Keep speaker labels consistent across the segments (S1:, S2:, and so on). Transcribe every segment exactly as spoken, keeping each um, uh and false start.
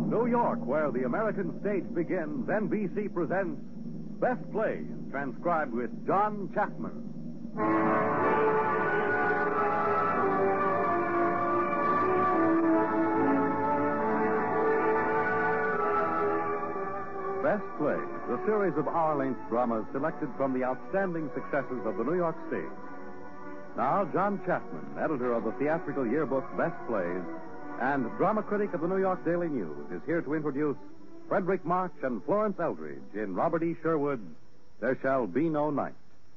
S1: New York, where the American stage begins, N B C presents Best Plays, transcribed with John Chapman. Best Plays, a series of hour-length dramas selected from the outstanding successes of the New York stage. Now, John Chapman, editor of the theatrical yearbook Best Plays and drama critic of the New York Daily News, is here to introduce Frederick March and Florence Eldridge in Robert E. Sherwood's There Shall Be No Night.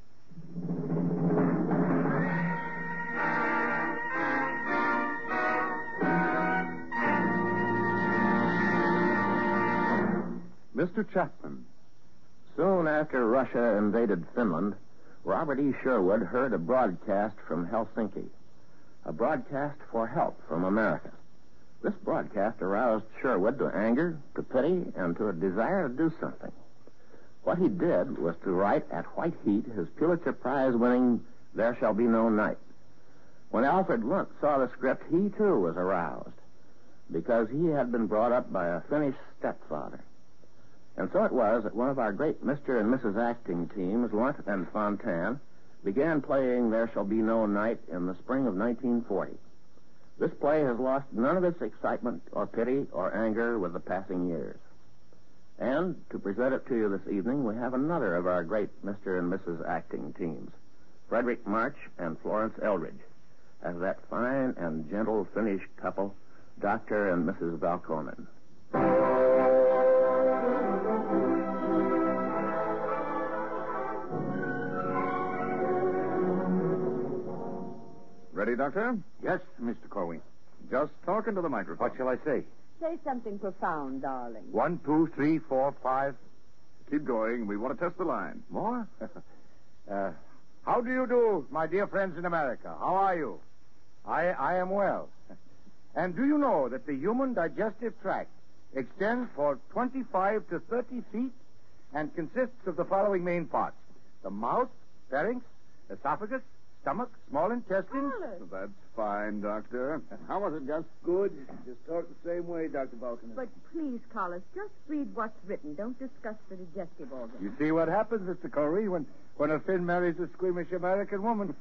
S1: Mister Chapman.
S2: Soon after Russia invaded Finland, Robert E. Sherwood heard a broadcast from Helsinki, a broadcast for help from America. This broadcast aroused Sherwood to anger, to pity, and to a desire to do something. What he did was to write at white heat his Pulitzer Prize-winning There Shall Be No Night. When Alfred Lunt saw the script, he too was aroused, because he had been brought up by a Finnish stepfather. And so it was that one of our great Mister and Missus Acting teams, Lunt and Fontanne, began playing There Shall Be No Night in the spring of nineteen forty. This play has lost none of its excitement or pity or anger with the passing years. And to present it to you this evening, we have another of our great Mister and Missus Acting teams, Frederick March and Florence Eldridge, as that fine and gentle Finnish couple, Doctor and Missus Valkonen.
S3: Ready, Doctor?
S4: Yes, Mister Corwin.
S3: Just talk into the microphone.
S4: What shall I say?
S5: Say something profound, darling.
S4: One, two, three, four, five.
S3: Keep going. We want to test the line.
S4: More? uh, how do you do, my dear friends in America? How are you? I, I am well. And do you know that the human digestive tract extends for twenty-five to thirty feet and consists of the following main parts: the mouth, pharynx, esophagus, stomach, small intestine.
S5: Carlos.
S3: That's fine, Doctor. How was it, Gus?
S6: Good. Just talk the same way, Doctor Balkan.
S5: But please, Carlos, just read what's written. Don't discuss the digestive organ.
S4: You see what happens, Mister Corey, when, when a Finn marries a squeamish American woman.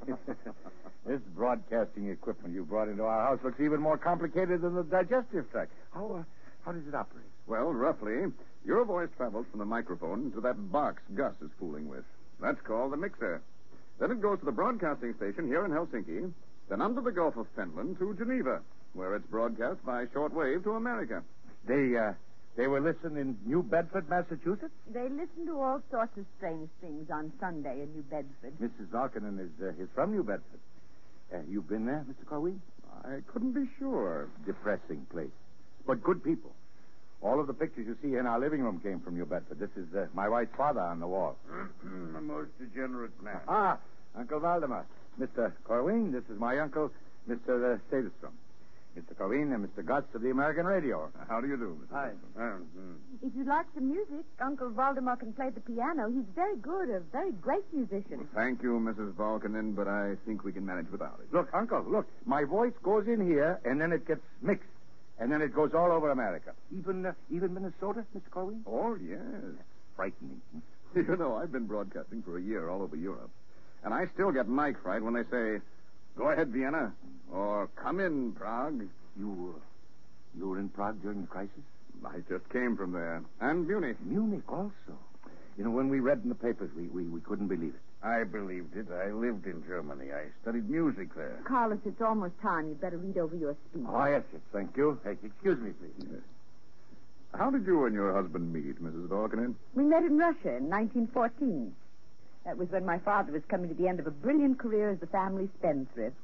S4: This broadcasting equipment you brought into our house looks even more complicated than the digestive tract. How, uh, how does it operate?
S3: Well, roughly, your voice travels from the microphone to that box Gus is fooling with. That's called the mixer. Then it goes to the broadcasting station here in Helsinki, then under the Gulf of Finland to Geneva, where it's broadcast by shortwave to America.
S4: They, uh, they will listen in New Bedford, Massachusetts?
S5: They listen to all sorts of strange things on Sunday in New Bedford.
S4: Missus Valkonen is, uh, is from New Bedford. Uh, you've been there, Mister Corwin?
S3: I couldn't be sure.
S4: Depressing place. But good people. All of the pictures you see in our living room came from New Bedford. This is uh, my wife's father on the wall.
S6: A most degenerate man.
S4: Ah, Uncle Valdemar. Mister Corwin, this is my uncle, Mister Uh, Sadestrom. Mister Corwin and Mister Gotts of the American Radio.
S3: How do you do, Mister
S6: Hi.
S3: Wilson?
S5: If you'd like some music, Uncle Valdemar can play the piano. He's very good, a very great musician.
S3: Well, thank you, Missus Valkonen, but I think we can manage without it.
S4: Look, Uncle, look. My voice goes in here, and then it gets mixed. And then it goes all over America. Even uh, even Minnesota, Mister Corwin?
S3: Oh, yes.
S4: Frightening.
S3: You know, I've been broadcasting for a year all over Europe. And I still get mic fright when they say, "Go ahead, Vienna," or "Come in, Prague."
S4: You, uh, you were in Prague during the crisis?
S3: I just came from there. And Munich.
S4: Munich also. You know, when we read in the papers, we, we, we couldn't believe it.
S6: I believed it. I lived in Germany. I studied music there.
S5: Carlos, it's almost time. You'd better read over your speech.
S4: Oh, yes, yes, thank you. Hey, excuse me, please.
S3: Yes. How did you and your husband meet, Missus Valkonen?
S5: We met in Russia in nineteen fourteen. That was when my father was coming to the end of a brilliant career as the family spendthrift.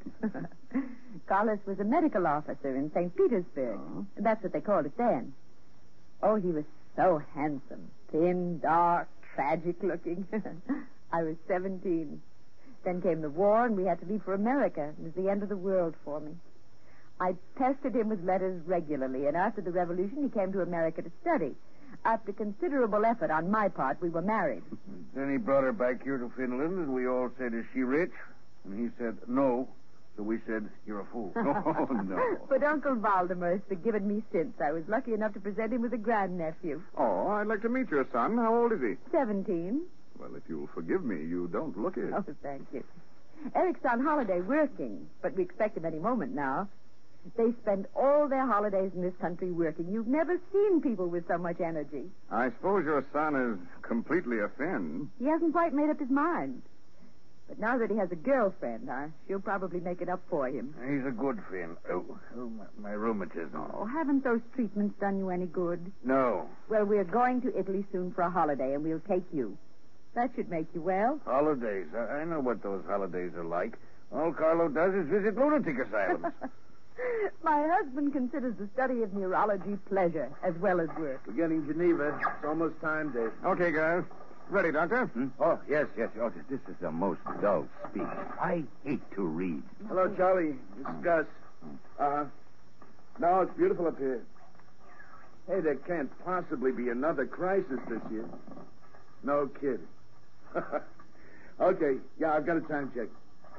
S5: Carlos was a medical officer in Saint Petersburg.
S3: Oh.
S5: That's what they called it then. Oh, he was so handsome. Thin, dark, tragic-looking. I was seventeen. Then came the war, and we had to leave for America. It was the end of the world for me. I pestered him with letters regularly, and after the revolution, he came to America to study. After considerable effort on my part, we were married.
S6: Then he brought her back here to Finland, and we all said, "Is she rich?" And he said, "No." so we said, you're a fool.
S3: Oh, no.
S5: But Uncle Valdemar has forgiven me since. I was lucky enough to present him with a grandnephew.
S3: Oh, I'd like to meet your son. How old is he?
S5: Seventeen.
S3: Well, if you'll forgive me, you don't look it.
S5: Oh, thank you. Eric's on holiday working, but we expect him any moment now. They spend all their holidays in this country working. You've never seen people with so much energy.
S3: I suppose your son is completely a Finn.
S5: He hasn't quite made up his mind. But now that he has a girlfriend, uh, she'll probably make it up for him.
S6: He's a good Finn. Oh, oh my, my rheumatism.
S5: Oh, haven't those treatments done you any good?
S6: No.
S5: Well, we're going to Italy soon for a holiday, and we'll take you. That should make you well.
S6: Holidays. I, I know what those holidays are like. All Carlo does is visit lunatic asylums.
S5: My husband considers the study of neurology pleasure as well as work.
S4: We're getting Geneva. It's almost time, Dave.
S3: Okay, guys. Ready, Doctor?
S6: Hmm? Oh, yes, yes. Oh, this is the most dull speech. I hate to read.
S4: Hello, Charlie. This is Gus. Uh-huh. No, it's beautiful up here. Hey, there can't possibly be another crisis this year. No kidding. Okay, yeah, I've got a time check.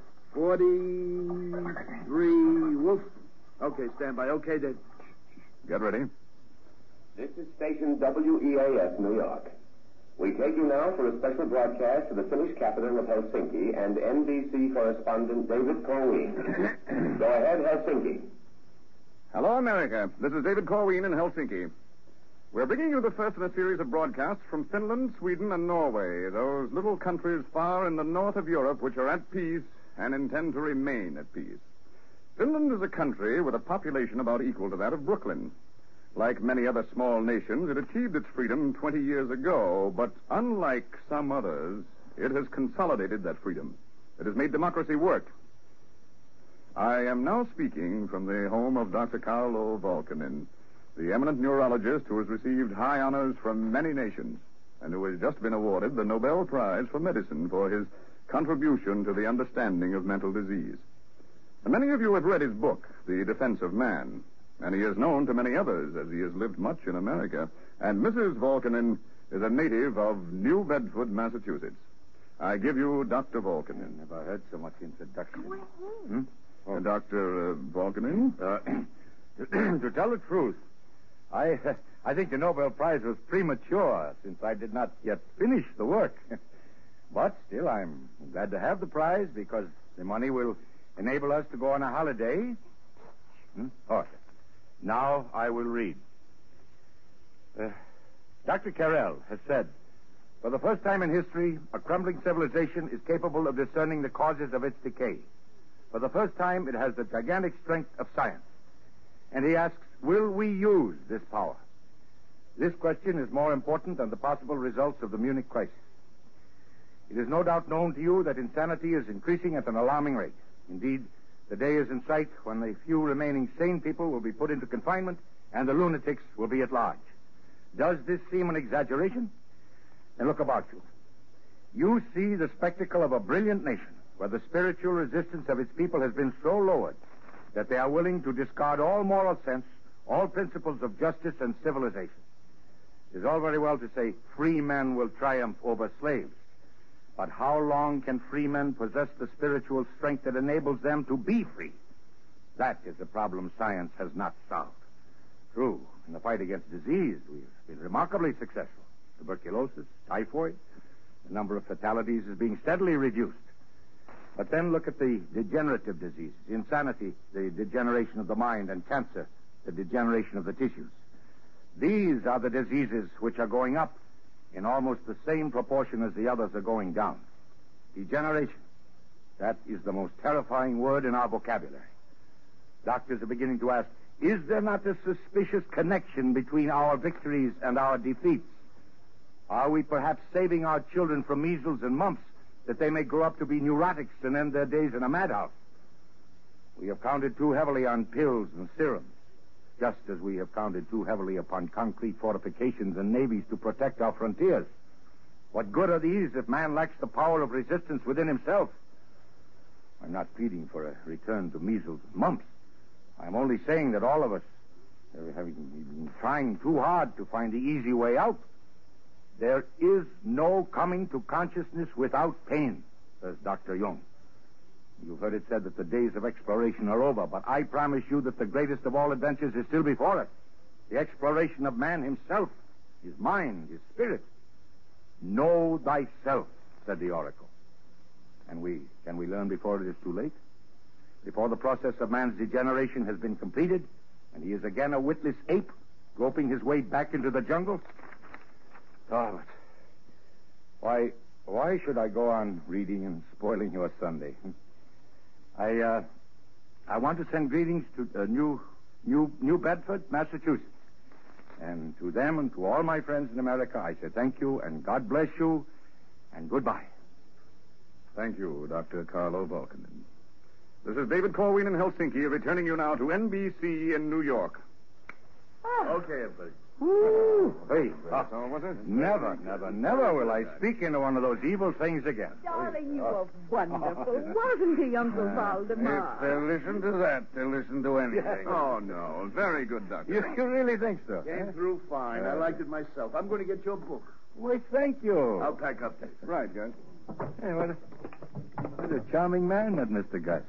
S4: Forty-three, woof. Okay, stand by. Okay, then.
S3: Get ready.
S7: This is station W E A S, New York. We take you now for a special broadcast to the Finnish capital of Helsinki and N B C correspondent David Corwin. Go ahead, Helsinki.
S3: Hello, America. This is David Corwin in Helsinki. We're bringing you the first in a series of broadcasts from Finland, Sweden, and Norway, those little countries far in the north of Europe which are at peace and intend to remain at peace. Finland is a country with a population about equal to that of Brooklyn. Like many other small nations, it achieved its freedom twenty years ago, but unlike some others, it has consolidated that freedom. It has made democracy work. I am now speaking from the home of Doctor Carlo Volkanen, the eminent neurologist who has received high honors from many nations and who has just been awarded the Nobel Prize for Medicine for his contribution to the understanding of mental disease. And many of you have read his book, The Defense of Man, and he is known to many others as he has lived much in America. And Missus Volkanen is a native of New Bedford, Massachusetts. I give you Doctor Volkanen.
S6: Never heard so much introduction.
S3: Hmm? Oh. Uh, Doctor Uh, Volkanen?
S4: Uh, to tell the truth, I uh, I think the Nobel Prize was premature since I did not yet finish the work. But still, I'm glad to have the prize because the money will enable us to go on a holiday. Hmm? Oh, now I will read. Uh, Doctor Carell has said, for the first time in history, a crumbling civilization is capable of discerning the causes of its decay. For the first time, it has the gigantic strength of science. And he asks, will we use this power? This question is more important than the possible results of the Munich crisis. It is no doubt known to you that insanity is increasing at an alarming rate. Indeed, the day is in sight when the few remaining sane people will be put into confinement and the lunatics will be at large. Does this seem an exaggeration? Then look about you. You see the spectacle of a brilliant nation where the spiritual resistance of its people has been so lowered that they are willing to discard all moral sense, all principles of justice and civilization. It is all very well to say free men will triumph over slaves. But how long can free men possess the spiritual strength that enables them to be free? That is the problem science has not solved. True, in the fight against disease, we've been remarkably successful. Tuberculosis, typhoid, the number of fatalities is being steadily reduced. But then look at the degenerative diseases, insanity, the degeneration of the mind, and cancer, the degeneration of the tissues. These are the diseases which are going up in almost the same proportion as the others are going down. Degeneration. That is the most terrifying word in our vocabulary. Doctors are beginning to ask, is there not a suspicious connection between our victories and our defeats? Are we perhaps saving our children from measles and mumps that they may grow up to be neurotics and end their days in a madhouse? We have counted too heavily on pills and serums, just as we have counted too heavily upon concrete fortifications and navies to protect our frontiers. What good are these if man lacks the power of resistance within himself? I'm not pleading for a return to measles and mumps. I'm only saying that all of us have been trying too hard to find the easy way out. There is no coming to consciousness without pain, says Doctor Jung. You've heard it said that the days of exploration are over, but I promise you that the greatest of all adventures is still before us. The exploration of man himself, his mind, his spirit. Know thyself, said the oracle. And we, can we learn before it is too late? Before the process of man's degeneration has been completed, and he is again a witless ape, groping his way back into the jungle? Oh, but why, why should I go on reading and spoiling your Sunday? I, uh, I want to send greetings to uh, New, New, New Bedford, Massachusetts. And to them and to all my friends in America, I say thank you and God bless you and goodbye.
S3: Thank you, Doctor Carlo Volkanen. This is David Corwin in Helsinki, returning you now to N B C in New York.
S6: Okay, everybody.
S4: Woo! Hey,
S3: That's all, was it?
S4: never, never, never will I speak into one of those evil things again.
S5: Darling, you were wonderful, wasn't he, Uncle Valdemar?
S6: If they'll listen to that, they'll listen to anything.
S3: Oh, no. Very good, Doctor.
S4: You, you really think so?
S6: Came through fine. I liked it myself. I'm going to get your book.
S4: Why, thank you.
S6: I'll pack up.
S3: Right, guys.
S4: Hey, what a, what a charming man, that Mister Gus.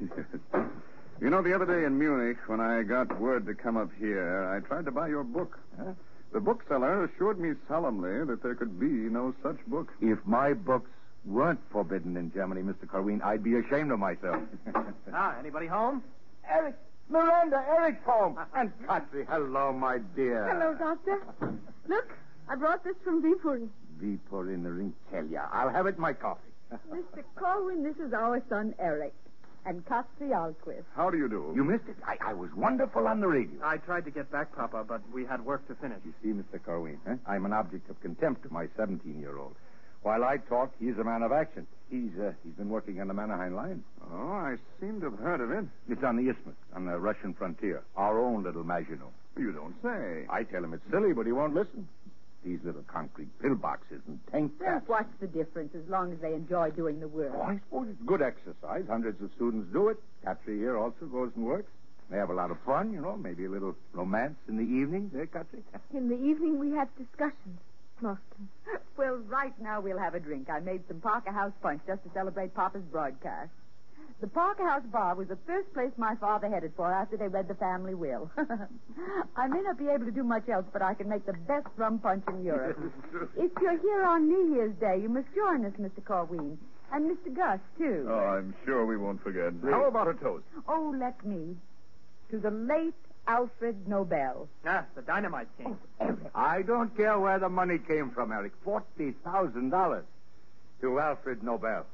S3: You know, the other day in Munich, when I got word to come up here, I tried to buy your book.
S4: Huh?
S3: The bookseller assured me solemnly that there could be no such book.
S4: If my books weren't forbidden in Germany, Mister Corwin, I'd be ashamed of myself.
S8: Ah, anybody home?
S4: Eric, Miranda, Eric's home. And Patsy, hello, my dear.
S5: Hello, Doctor. Look, I brought this from Viipuri.
S4: Viipuri Rinkelia. I'll have it in my coffee.
S5: Mister Corwin, this is our son, Eric. And Katri Alquist.
S3: How do you do?
S4: You missed it. I, I was wonderful on the radio.
S8: I tried to get back, Papa, but we had work to finish.
S4: You see, Mister Corwin, huh? I'm an object of contempt to my seventeen-year-old. While I talk, he's a man of action. He's uh, he's been working on the Mannerheim line.
S3: Oh, I seem to have heard of it.
S4: It's on the isthmus, on the Russian frontier. Our own little Maginot.
S3: You don't say.
S4: I tell him it's silly, but he won't listen. These little concrete pillboxes and tank
S5: Well,
S4: caps.
S5: what's the difference as long as they enjoy doing the work?
S4: Oh, I suppose it's good exercise. Hundreds of students do it. Katri here also goes and works. They have a lot of fun, you know, maybe a little romance in the evening. There, Katri?
S5: In the evening, we have discussions. Mostly. Well, right now we'll have a drink. I made some Parker House punch just to celebrate Papa's broadcast. The Parker House bar was the first place my father headed for after they read the family will. I may not be able to do much else, but I can make the best rum punch in Europe. If you're here on New Year's Day, you must join us, Mister Corwin. And Mister Gus, too.
S3: Oh, I'm sure we won't forget. How about a toast?
S5: Oh, let me. To the late Alfred Nobel.
S8: Ah, the dynamite king.
S4: I don't care where the money came from, Eric. Forty thousand dollars to Alfred Nobel.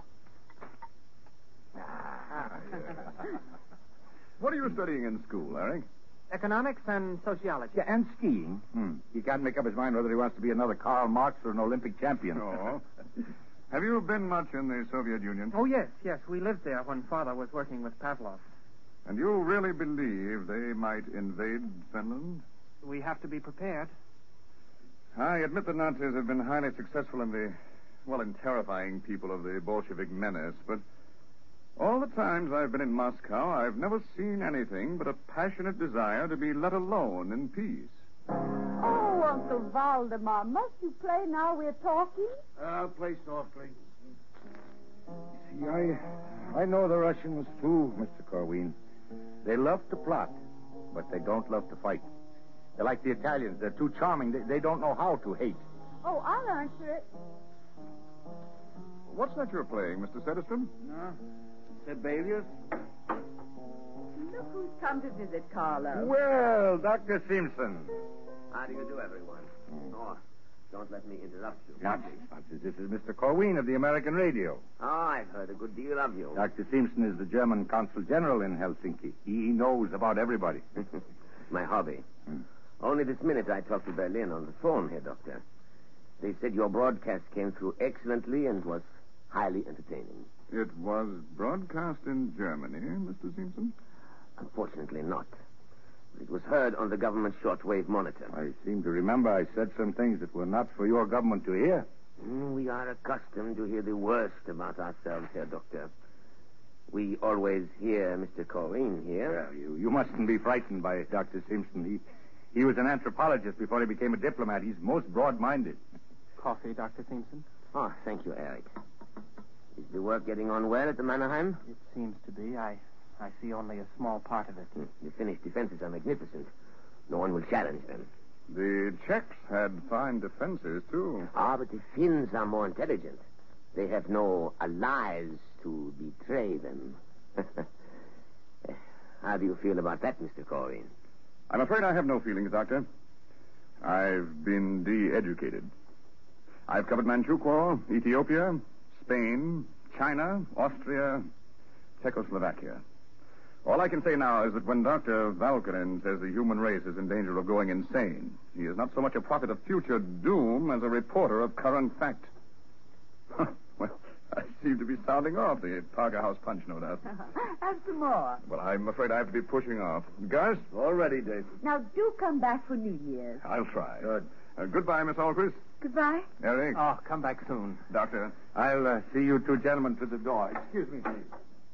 S3: What are you studying in school, Eric?
S8: Economics and sociology.
S4: Yeah, and skiing. Hmm. He can't make up his mind whether he wants to be another Karl Marx or an Olympic champion.
S3: Oh. Have you been much in the Soviet Union?
S8: Oh, yes, yes. We lived there when Father was working with Pavlov.
S3: And you really believe they might invade Finland?
S8: We have to be prepared.
S3: I admit the Nazis have been highly successful in the, well, in terrifying people of the Bolshevik menace, but all the times I've been in Moscow, I've never seen anything but a passionate desire to be let alone in peace.
S5: Oh, Uncle Valdemar, must you play now we're talking?
S6: I'll play softly.
S4: See, I, I know the Russians, too, Mister Corwin. They love to plot, but they don't love to fight. They're like the Italians. They're too charming. They, they don't know how to hate.
S5: Oh, I'll answer it.
S3: What's that you're playing, Mister Sederstrom?
S6: No. Sibelius?
S5: Look who's come to visit Carlo.
S4: Well, Doctor Simpson.
S9: How do you do, everyone? Oh, don't let me interrupt you.
S4: Nonsense, nonsense. This is Mister Corwin of the American Radio.
S9: Oh, I've heard a good deal of you.
S4: Doctor Simpson is the German consul general in Helsinki. He knows about everybody.
S9: My hobby.
S4: Hmm.
S9: Only this minute I talked to Berlin on the phone here, Doctor. They said your broadcast came through excellently and was highly entertaining.
S3: It was broadcast in Germany, Mister Simpson?
S9: Unfortunately not. But it was heard on the government shortwave monitor.
S4: I seem to remember I said some things that were not for your government to hear.
S9: Mm, we are accustomed to hear the worst about ourselves here, Doctor. We always hear Mister Corwin here.
S4: Well, you, you mustn't be frightened by Doctor Simpson. He, he was an anthropologist before he became a diplomat. He's most broad-minded.
S8: Coffee, Doctor Simpson?
S9: Oh, thank you, Eric. Is the work getting on well at the Mannerheim?
S8: It seems to be. I, I see only a small part of it.
S9: Hmm. The Finnish defenses are magnificent. No one will challenge them.
S3: The Czechs had fine defenses, too.
S9: Ah, but the Finns are more intelligent. They have no allies to betray them. How do you feel about that, Mister Corwin?
S3: I'm afraid I have no feelings, Doctor. I've been de-educated. I've covered Manchukuo, Ethiopia, Spain, China, Austria, Czechoslovakia. All I can say now is that when Doctor Valkanen says the human race is in danger of going insane, he is not so much a prophet of future doom as a reporter of current fact. Well, I seem to be sounding off the Parker House punch, no doubt.
S5: Have some more.
S3: Well, I'm afraid I have to be pushing off. Gus?
S6: All ready, David.
S5: Now, do come back for New Year's.
S3: I'll try.
S6: Good.
S3: Uh, goodbye, Miss Alquist.
S5: Goodbye.
S3: Eric.
S8: Oh, come back soon.
S3: Doctor.
S4: I'll uh, see you two gentlemen to the door. Excuse me, please.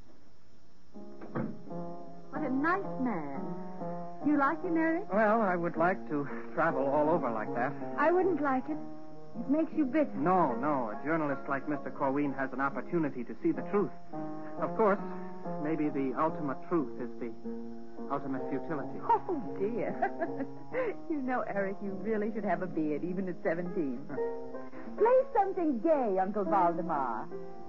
S5: What a nice man. You like him, Eric?
S8: Well, I would like to travel all over like that.
S5: I wouldn't like it. It makes you bitter.
S8: No, no. A journalist like Mister Corwin has an opportunity to see the truth. Of course, maybe the ultimate truth is the ultimate futility.
S5: Oh, dear. You know, Eric, you really should have a beard, even at seventeen. Play something gay, Uncle Valdemar.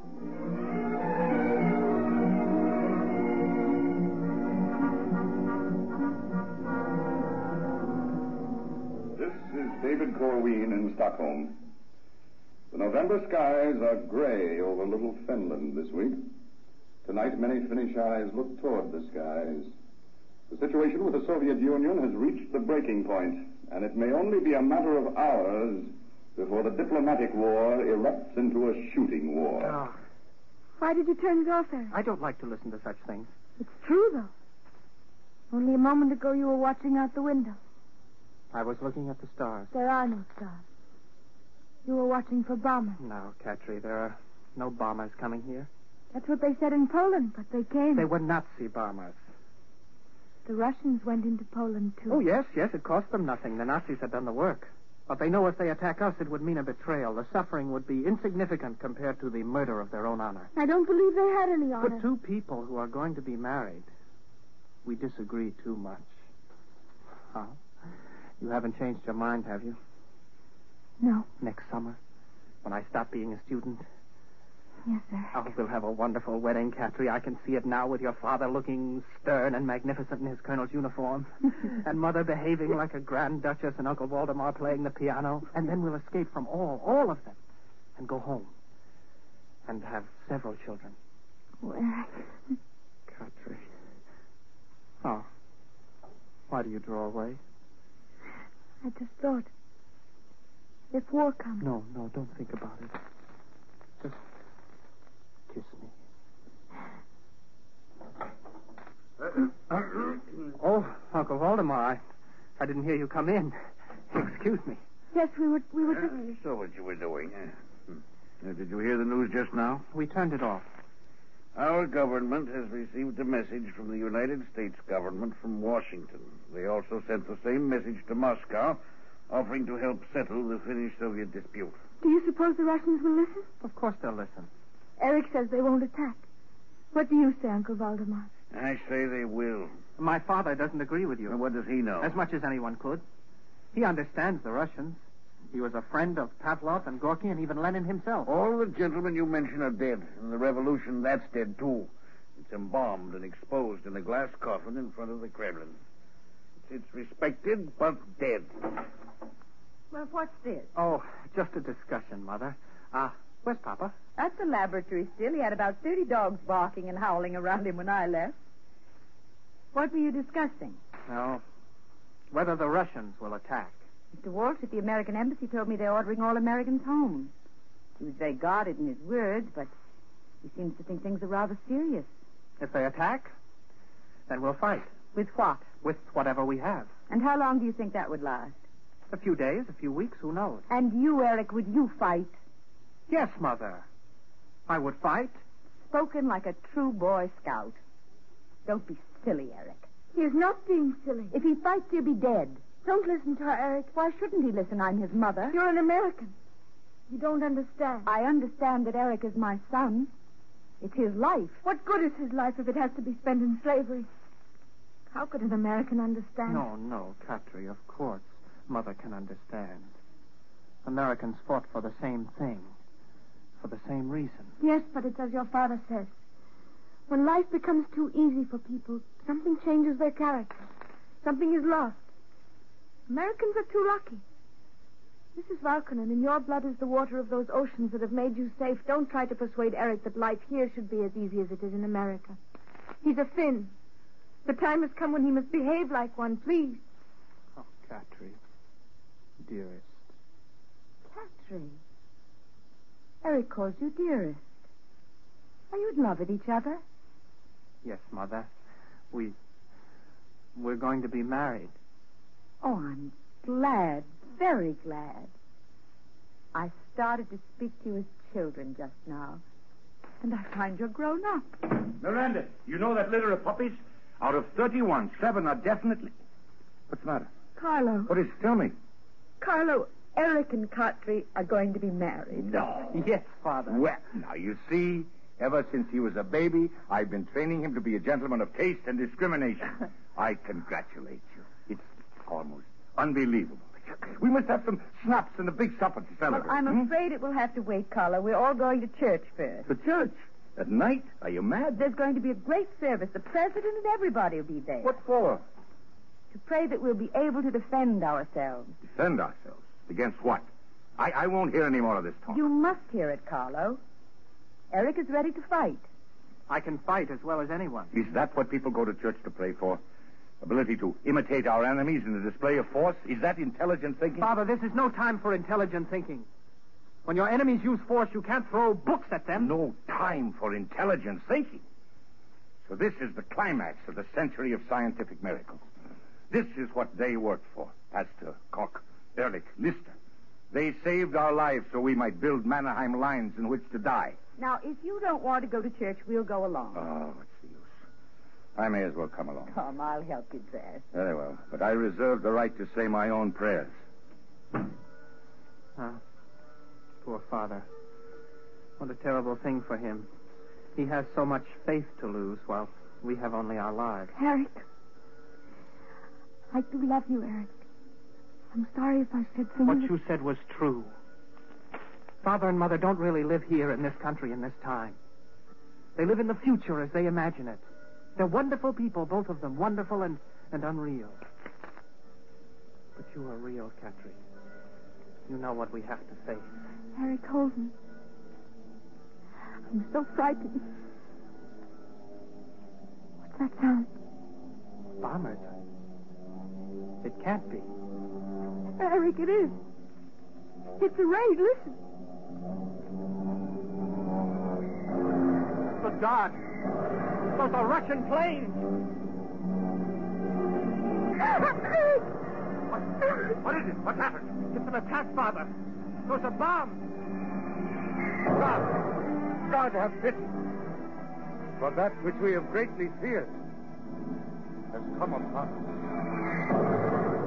S3: This is David Corwin in Stockholm. The November skies are gray over little Finland this week. Tonight, many Finnish eyes look toward the skies. The situation with the Soviet Union has reached the breaking point, and it may only be a matter of hours before the diplomatic war erupts into a shooting war.
S8: Oh,
S10: Why did you turn it off, Eric?
S8: I don't like to listen to such things.
S10: It's true, though. Only a moment ago you were watching out the window.
S8: I was looking at the stars.
S10: There are no stars. You were watching for bombers.
S8: No, Katri, there are no bombers coming here.
S10: That's what they said in Poland, but they came.
S8: They were Nazi bombers.
S10: The Russians went into Poland, too.
S8: Oh, yes, yes, it cost them nothing. The Nazis had done the work. But they know if they attack us, it would mean a betrayal. The suffering would be insignificant compared to the murder of their own honor.
S10: I don't believe they had any honor.
S8: For two people who are going to be married, we disagree too much. Huh? You haven't changed your mind, have you?
S10: No.
S8: Next summer, when I stop being a student?
S10: Yes, sir.
S8: Oh, we'll have a wonderful wedding, Katri. I can see it now with your father looking stern and magnificent in his colonel's uniform. And Mother behaving like a grand duchess and Uncle Waldemar playing the piano. And then we'll escape from all, all of them, and go home. And have several children.
S10: Oh, Eric.
S8: Katri. Oh. Why do you draw away?
S10: I just thought, if war comes...
S8: No, no, don't think about it. Just kiss me. Oh, Uncle Waldemar, I, I didn't hear you come in. Excuse me.
S10: Yes, we were, we were just...
S6: Uh, so what you were doing. Uh, uh, did you hear the news just now?
S8: We turned it off.
S6: Our government has received a message from the United States government from Washington. They also sent the same message to Moscow, offering to help settle the Finnish-Soviet dispute.
S10: Do you suppose the Russians will listen?
S8: Of course they'll listen.
S10: Eric says they won't attack. What do you say, Uncle Valdemar?
S6: I say they will.
S8: My father doesn't agree with you.
S6: Well, what does he know?
S8: As much as anyone could. He understands the Russians. He was a friend of Pavlov and Gorky and even Lenin himself.
S6: All the gentlemen you mention are dead. And the revolution, that's dead, too. It's embalmed and exposed in a glass coffin in front of the Kremlin. It's respected, but dead.
S5: Well, what's this?
S8: Oh, just a discussion, Mother. Ah, uh, where's Papa?
S5: At the laboratory still. He had about thirty dogs barking and howling around him when I left. What were you discussing?
S8: No. Whether the Russians will attack.
S5: Mister Walsh at the American Embassy told me they're ordering all Americans home. He was very guarded in his words, but he seems to think things are rather serious.
S8: If they attack, then we'll fight.
S5: With what?
S8: With whatever we have.
S5: And how long do you think that would last?
S8: A few days, a few weeks, who knows?
S5: And you, Eric, would you fight?
S8: Yes, Mother. I would fight.
S5: Spoken like a true Boy Scout. Don't be silly, Eric.
S10: He is not being silly.
S5: If he fights, he'll be dead.
S10: Don't listen to her, Eric.
S5: Why shouldn't he listen? I'm his mother.
S10: You're an American. You don't understand.
S5: I understand that Eric is my son.
S10: It's his life. What good is his life if it has to be spent in slavery? How could an American understand?
S8: No, no, Katri, of course. Mother can understand. Americans fought for the same thing. For the same reason.
S10: Yes, but it's as your father says. When life becomes too easy for people, something changes their character. Something is lost. Americans are too lucky. Missus Valkonen, in your blood is the water of those oceans that have made you safe. Don't try to persuade Eric that life here should be as easy as it is in America. He's a Finn. The time has come when he must behave like one, please.
S8: Oh, Katri, dearest.
S5: Katri. Eric calls you dearest. Are you in love with each other?
S8: Yes, Mother. We... We're going to be married.
S5: Oh, I'm glad, very glad. I started to speak to you as children just now, and I find you're grown up.
S4: Miranda, you know that litter of puppies? Out of thirty-one, seven are definitely... What's the matter?
S10: Carlo.
S4: What is it? Tell me.
S5: Carlo, Eric and Katri are going to be married.
S4: No.
S8: Yes, Father.
S4: Well, now, you see, ever since he was a baby, I've been training him to be a gentleman of taste and discrimination. I congratulate you. It's almost unbelievable. We must have some schnapps and a big supper to celebrate.
S5: Well, I'm
S4: hmm?
S5: afraid it will have to wait, Carlo. We're all going to church first.
S4: To church? At night? Are you mad?
S5: There's going to be a great service. The president and everybody will be there.
S4: What for?
S5: To pray that we'll be able to defend ourselves.
S4: Defend ourselves? Against what? I, I won't hear any more of this talk.
S5: You must hear it, Carlo. Eric is ready to fight.
S8: I can fight as well as anyone.
S4: Is that what people go to church to pray for? Ability to imitate our enemies in a display of force? Is that intelligent thinking?
S8: Father, this is no time for intelligent thinking. When your enemies use force, you can't throw books at them.
S4: No time for intelligent thinking. So this is the climax of the century of scientific miracles. This is what they worked for. Pasteur, Koch, Ehrlich, Lister. They saved our lives so we might build Mannerheim lines in which to die.
S5: Now, if you don't want to go to church, we'll go along.
S4: Oh, what's the use? I may as well come along.
S5: Come, I'll help you dress.
S4: Very well. But I reserve the right to say my own prayers.
S8: Oh, poor Father. What a terrible thing for him. He has so much faith to lose while we have only our lives.
S10: Eric. I do love you, Eric. I'm sorry if I said things...
S8: What you said was true. Father and Mother don't really live here in this country in this time. They live in the future as they imagine it. They're wonderful people, both of them, wonderful and, and unreal. But you are real, Katri. You know what we have to face.
S10: Eric, hold me. I'm so frightened. What's that sound?
S8: Bombers. It can't be.
S10: Eric, it is. It's a raid. Listen.
S8: Good God. Those are Russian planes.
S4: What, what is it? What happened?
S8: It's an attack, Father. Those are bombs.
S4: God, God have pity. For that which we have greatly feared has come upon us.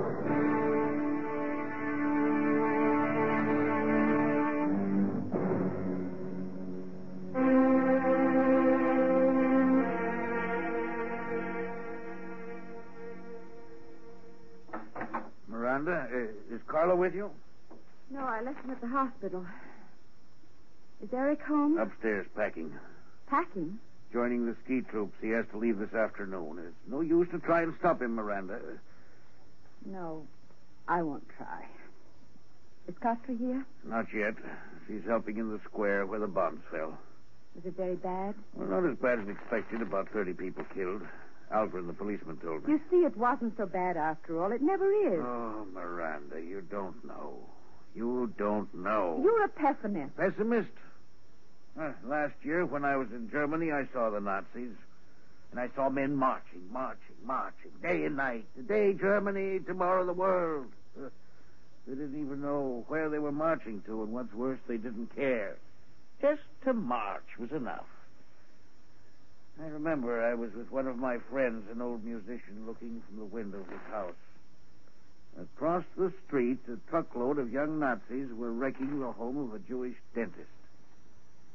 S6: Miranda, uh, is Carlo with you?
S10: No, I left him at the hospital. Is Eric home?
S6: Upstairs, packing.
S10: Packing?
S6: Joining the ski troops. He has to leave this afternoon. It's no use to try and stop him, Miranda.
S5: No, I won't try. Is Katri here?
S6: Not yet. She's helping in the square where the bombs fell.
S5: Was it very bad?
S6: Well, not as bad as expected. About thirty people killed. Alfred, the policeman, told me.
S5: You see, it wasn't so bad after all. It never is.
S6: Oh, Miranda, you don't know. You don't know.
S5: You're a pessimist.
S6: Pessimist? Uh, last year, when I was in Germany, I saw the Nazis. And I saw men marching, marching, marching, day and night. Today, Germany, tomorrow, the world. Uh, they didn't even know where they were marching to, and what's worse, they didn't care. Just to march was enough. I remember I was with one of my friends, an old musician, looking from the window of his house. Across the street, a truckload of young Nazis were wrecking the home of a Jewish dentist.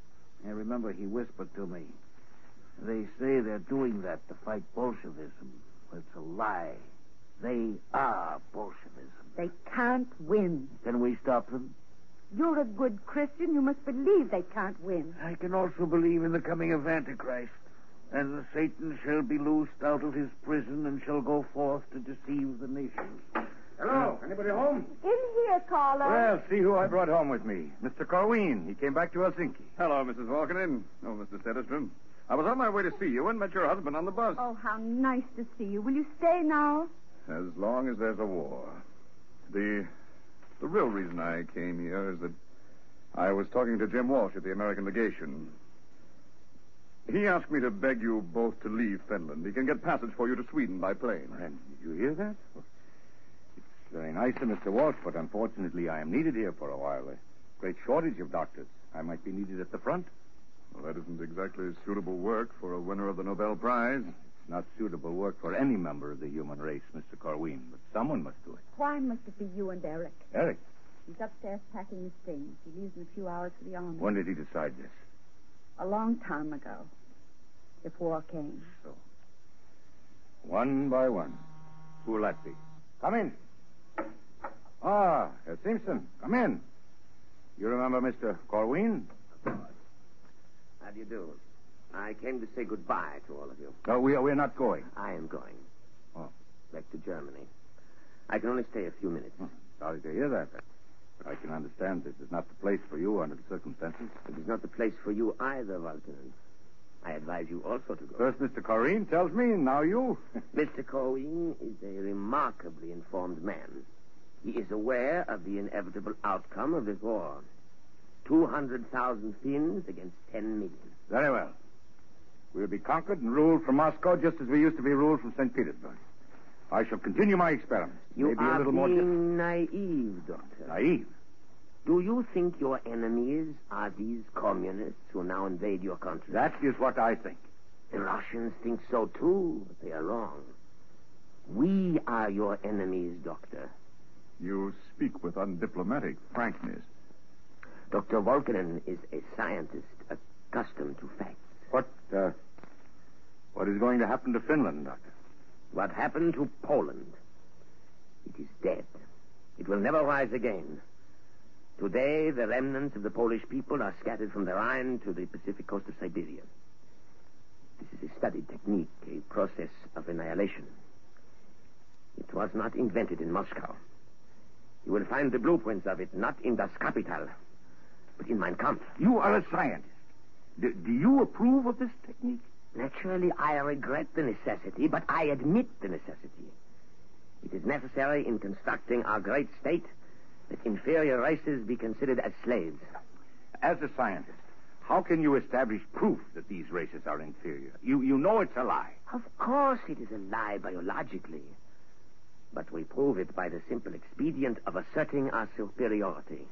S6: I remember he whispered to me. They say they're doing that to fight Bolshevism. But it's a lie. They are Bolshevism.
S5: They can't win.
S6: Can we stop them?
S5: You're a good Christian. You must believe they can't win.
S6: I can also believe in the coming of Antichrist. And Satan shall be loosed out of his prison and shall go forth to deceive the nations.
S4: Hello, anybody home?
S5: In here, caller.
S4: Well, see who I brought home with me. Mister Corwin. He came back to Helsinki.
S3: Hello, Missus Walkenin. Oh, Mister Setterstrom. I was on my way to see you and met your husband on the bus.
S5: Oh, how nice to see you. Will you stay now?
S3: As long as there's a war. The the real reason I came here is that I was talking to Jim Walsh at the American legation. He asked me to beg you both to leave Finland. He can get passage for you to Sweden by plane.
S4: And did you hear that? It's very nice of Mister Walsh, but unfortunately I am needed here for a while. A great shortage of doctors. I might be needed at the front.
S3: Well, that isn't exactly suitable work for a winner of the Nobel Prize.
S4: It's not suitable work for any member of the human race, Mister Corwin, but someone must do it.
S5: Why must it be you and Eric?
S4: Eric?
S5: He's upstairs packing his things. He leaves in a few hours for the army.
S4: When did he decide this?
S5: A long time ago. If war came.
S4: So. One by one. Who will that be? Come in. Ah, Herr Simpson. Come in. You remember Mister Corwin?
S9: How do you do? I came to say goodbye to all of you.
S4: No, we are, we're not going.
S9: I am going.
S4: Oh.
S9: Back to Germany. I can only stay a few minutes.
S4: Oh, sorry to hear that. But I can understand this is not the place for you under the circumstances.
S9: It is not the place for you either, Walkenin. I advise you also to go.
S4: First Mister Corwin tells me, and now you.
S9: Mister Corwin is a remarkably informed man. He is aware of the inevitable outcome of this war. Two hundred thousand Finns against ten million.
S4: Very well. We'll be conquered and ruled from Moscow just as we used to be ruled from Saint Petersburg. I shall continue my experiments.
S9: You
S4: Maybe
S9: are
S4: a little more
S9: being naive, Doctor.
S4: Naive?
S9: Do you think your enemies are these communists who now invade your country?
S4: That is what I think.
S9: The Russians think so, too, but they are wrong. We are your enemies, Doctor.
S3: You speak with undiplomatic frankness.
S9: Doctor Walkenin is a scientist accustomed to facts.
S4: What, uh, what is going to happen to Finland, Doctor?
S9: What happened to Poland? It is dead. It will never rise again. Today, the remnants of the Polish people are scattered from the Rhine to the Pacific coast of Siberia. This is a studied technique, a process of annihilation. It was not invented in Moscow. You will find the blueprints of it not in Das Kapital, but in Mein Kampf.
S4: You are a scientist. Do, do you approve of this technique?
S9: Naturally, I regret the necessity, but I admit the necessity. It is necessary in constructing our great state that inferior races be considered as slaves.
S4: As a scientist, how can you establish proof that these races are inferior? You, you know it's a lie.
S9: Of course it is a lie biologically. But we prove it by the simple expedient of asserting our superiority.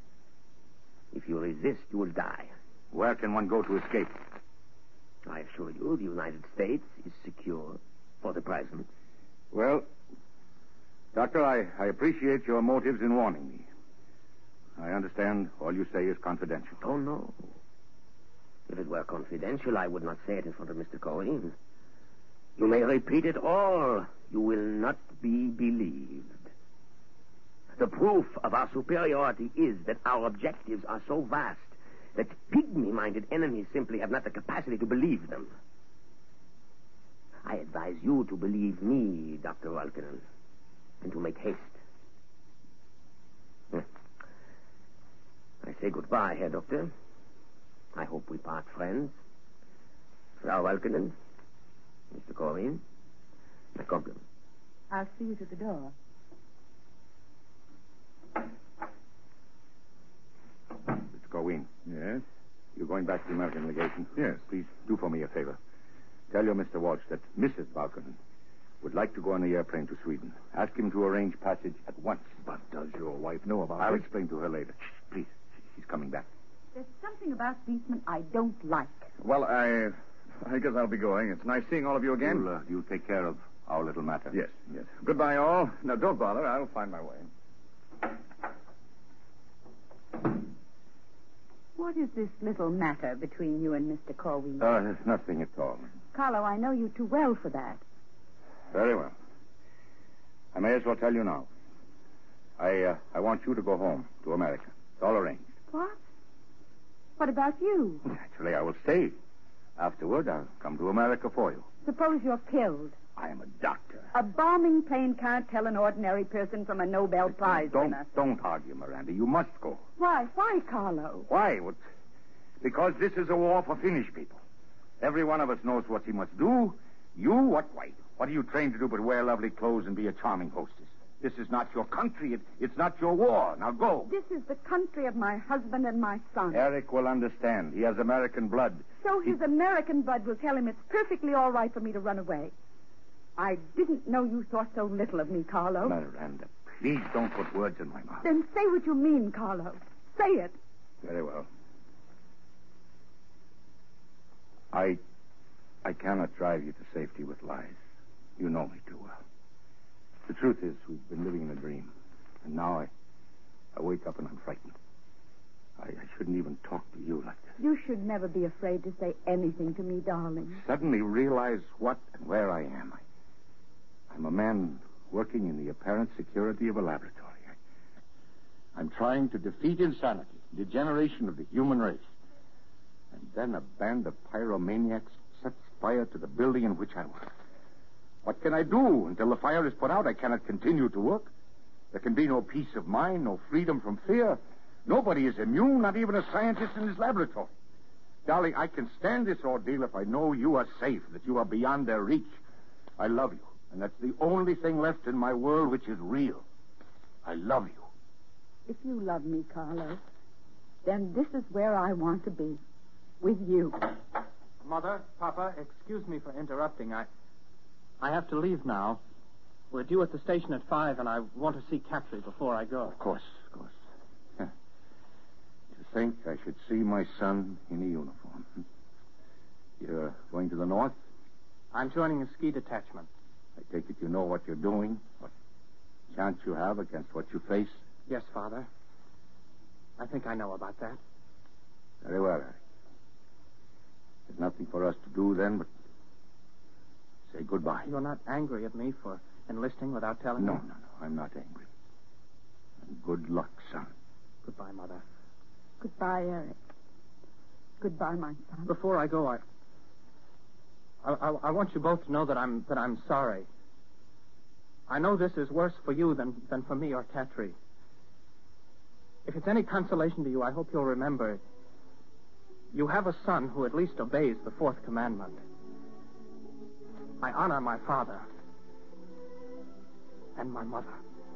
S9: If you resist, you will die.
S4: Where can one go to escape?
S9: I assure you, the United States is secure for the present.
S4: Well, Doctor, I, I appreciate your motives in warning me. I understand all you say is confidential.
S9: Oh, no. If it were confidential, I would not say it in front of Mister Corwin. You may repeat it all. You will not be believed. The proof of our superiority is that our objectives are so vast that pygmy-minded enemies simply have not the capacity to believe them. I advise you to believe me, Doctor Walkenin, and to make haste. I say goodbye, Herr Doctor. I hope we part friends. Frau Walkenin, Mister Corwin, my compliments.
S5: I'll see you to the door.
S4: Mister Corwin.
S3: Yes?
S4: You're going back to the American legation?
S3: Yes.
S4: Please do for me a favor. Tell your Mister Walsh that Missus Walkenin would like to go on the airplane to Sweden. Ask him to arrange passage at once.
S3: But does your wife know about
S4: I'll
S3: it?
S4: explain to her later. Shh, please. She's coming back.
S5: There's something about Beastman I don't like.
S3: Well, I I guess I'll be going. It's nice seeing all of you again.
S4: You'll, uh, you'll take care of our little matter.
S3: Yes, yes. Goodbye, all. Now, don't bother. I'll find my way.
S5: What is this little matter between you and Mister Corwin?
S4: Oh, there's nothing at all.
S5: Carlo, I know you too well for that.
S4: Very well. I may as well tell you now. I uh, I want you to go home to America. It's all arranged.
S5: What? What about you?
S4: Naturally, I will stay. Afterward, I'll come to America for you.
S5: Suppose you're killed.
S4: I am a doctor.
S5: A bombing plane can't tell an ordinary person from a Nobel Prize
S4: Don't,
S5: winner.
S4: don't argue, Miranda. You must go.
S5: Why? Why, Carlo?
S4: Why? What? Because this is a war for Finnish people. Every one of us knows what he must do. You, what? Why? What are you trained to do but wear lovely clothes and be a charming hostess? This is not your country. It, it's not your war. Now go.
S5: This is the country of my husband and my son.
S4: Eric will understand. He has American blood.
S5: So his
S4: he...
S5: American blood will tell him it's perfectly all right for me to run away. I didn't know you thought so little of me, Carlo.
S4: Miranda, please don't put words in my mouth.
S5: Then say what you mean, Carlo. Say it.
S4: Very well. I... I cannot drive you to safety with lies. You know me too well. The truth is, we've been living in a dream. And now I... I wake up and I'm frightened. I, I shouldn't even talk to you like this.
S5: You should never be afraid to say anything to me, darling.
S4: Suddenly realize what and where I am. I, I'm a man working in the apparent security of a laboratory. I, I'm trying to defeat insanity, degeneration of the human race. And then a band of pyromaniacs sets fire to the building in which I work. What can I do? Until the fire is put out, I cannot continue to work. There can be no peace of mind, no freedom from fear. Nobody is immune, not even a scientist in his laboratory. Darling, I can stand this ordeal if I know you are safe, that you are beyond their reach. I love you, and that's the only thing left in my world which is real. I love you.
S5: If you love me, Carlo, then this is where I want to be, with you.
S8: Mother, Papa, excuse me for interrupting. I... I have to leave now. We're due at the station at five, and I want to see Capri before I go.
S4: Of course, of course. Yeah. To think I should see my son in a uniform. You're going to the north?
S8: I'm joining a ski detachment.
S4: I take it you know what you're doing, what chance you have against what you face?
S8: Yes, Father. I think I know about that.
S4: Very well, Eric. There's nothing for us to do then but say goodbye.
S8: You're not angry at me for enlisting without telling
S4: no,
S8: me?
S4: No, no, no. I'm not angry. And good luck, son.
S8: Goodbye, Mother.
S5: Goodbye, Eric. Goodbye, my son.
S8: Before I go, I... I, I, I want you both to know that I'm that I'm sorry. I know this is worse for you than, than for me or Katri. If it's any consolation to you, I hope you'll remember you have a son who at least obeys the fourth commandment. I honor my father and my mother.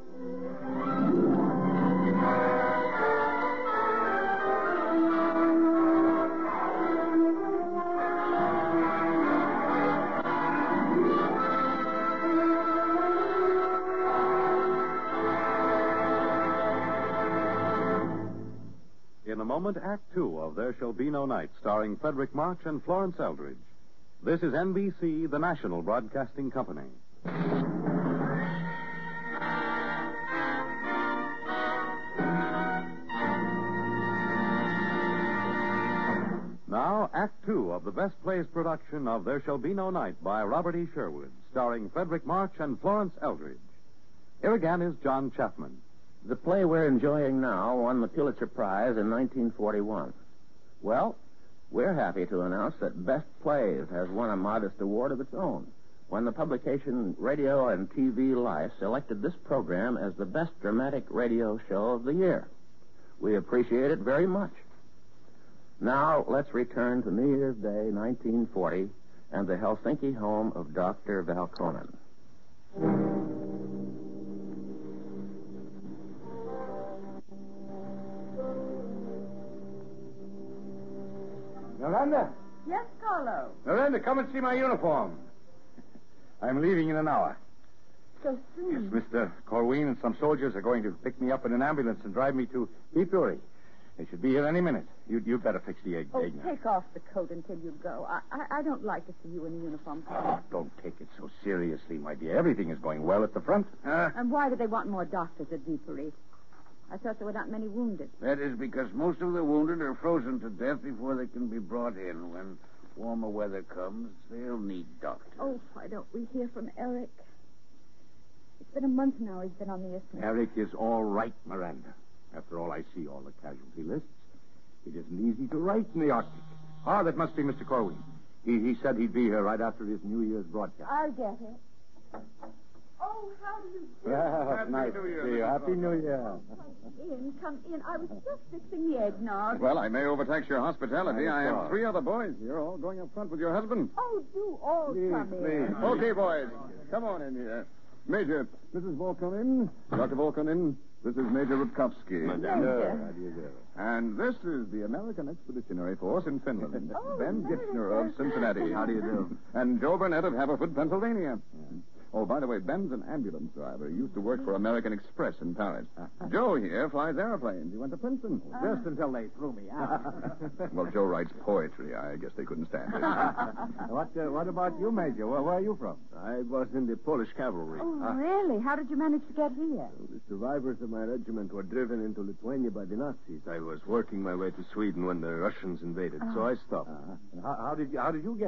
S1: In a moment, Act Two of There Shall Be No Night, starring Frederick March and Florence Eldridge. This is N B C, the national broadcasting company. Now, Act Two of the Best Plays production of There Shall Be No Night by Robert E. Sherwood, starring Frederick March and Florence Eldridge. Here again is John Chapman.
S2: The play we're enjoying now won the Pulitzer Prize in nineteen forty-one. Well, we're happy to announce that Best Plays has won a modest award of its own when the publication Radio and T V Life selected this program as the best dramatic radio show of the year. We appreciate it very much. Now, let's return to New Year's Day, nineteen forty, and the Helsinki home of Doctor Valkonen.
S4: Miranda?
S5: Yes, Carlo.
S4: Miranda, come and see my uniform. I'm leaving in an hour.
S5: So soon?
S4: Yes, Mister Corwin and some soldiers are going to pick me up in an ambulance and drive me to Viipuri. They should be here any minute. You, you'd better fix the egg.
S5: Oh,
S4: egg
S5: take off the coat until you go. I, I, I don't like to see you in a uniform, Carlo.
S4: Oh, don't take it so seriously, my dear. Everything is going well at the front. Uh,
S5: And why do they want more doctors at Viipuri?
S11: I thought there were not many wounded.
S6: That is because most of the wounded are frozen to death before they can be brought in. When warmer weather comes, they'll need doctors.
S11: Oh, why don't we hear from Eric? It's been a month now he's been on the isthmus.
S4: Eric is all right, Miranda. After all, I see all the casualty lists. It isn't easy to write in the Arctic. Ah, that must be Mister Corwin. He, he said he'd be here right after his New Year's broadcast.
S11: I'll get it. Oh, how do you do?
S4: Yeah,
S3: Happy
S4: nice
S3: New
S4: to
S3: Year,
S4: see you.
S3: Missus
S4: Happy New Year.
S11: Come in, come in. I was just fixing the eggnog.
S3: Well, I may overtax your hospitality.
S4: I
S3: I have
S4: saw.
S3: three other boys. You're all going up front with your husband.
S11: Oh, do all
S4: Please,
S11: come in.
S4: please.
S3: Okay, boys. Come on in here. Major, Missus Volkonin. Doctor Volkonin, this is Major Rutkowski.
S11: Major.
S4: How do you do?
S3: And this is the American Expeditionary Force in Finland.
S11: Oh,
S3: Ben
S11: very
S3: Gitchner of
S11: good.
S3: Cincinnati. How do you do? And Joe Burnett of Haverford, Pennsylvania. Oh, by the way, Ben's an ambulance driver. He used to work for American Express in Paris. Joe here flies airplanes. He went to Princeton.
S4: Just until they threw me out.
S3: Well, Joe writes poetry. I guess they couldn't stand it.
S4: what, uh, what about you, Major? Where, where are you from?
S12: I was in the Polish cavalry.
S11: Oh, really? How did you manage to get here?
S12: The survivors of my regiment were driven into Lithuania by the Nazis. I was working my way to Sweden when the Russians invaded, so I stopped.
S4: Uh-huh. How, how did you, how did you get